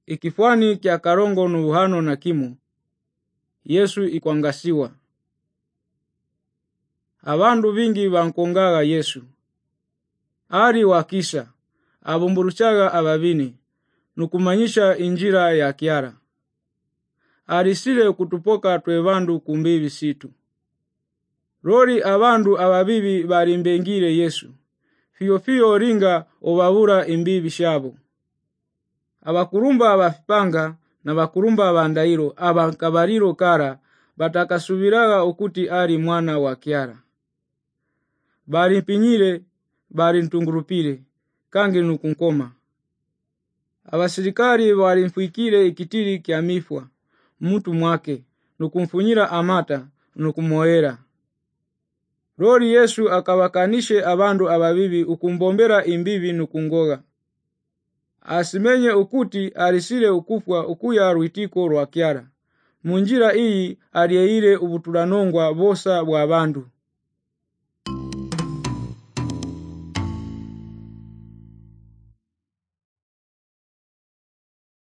Ikifwani kya karongo nuhano na kimo, Yesu ikwangasiwa. Abandu bingi bankongaga Yesu. Ari wakisha, abumburuchaga ababini, nukumanyisha injira ya kiara. Arisile kutupoka twebandu kumbibi situ. Rori abandu ababibi barimbengire Yesu. Fiyo ringa obabura imbibi shabo. Abakurumba abafipanga na bakurumba abandairo abakabariro kara batakasubiraga okuti ari mwana wa kiara. Barimpinyire, barintungurupire, kangi nukunkoma. Abasirikari barimfuikire ikitiri kya mifwa, mtu mwake, nukumfunyira amata, nukumoera. Rori Yesu akabakanishe abandu ababibi ukumbombera imbibi nukungoga. Asimenye ukuti arisile ukufwa ukuya rwitiko rwa kiara. Munjira iyi arieire ubutulanongwa bosa bwa bandu.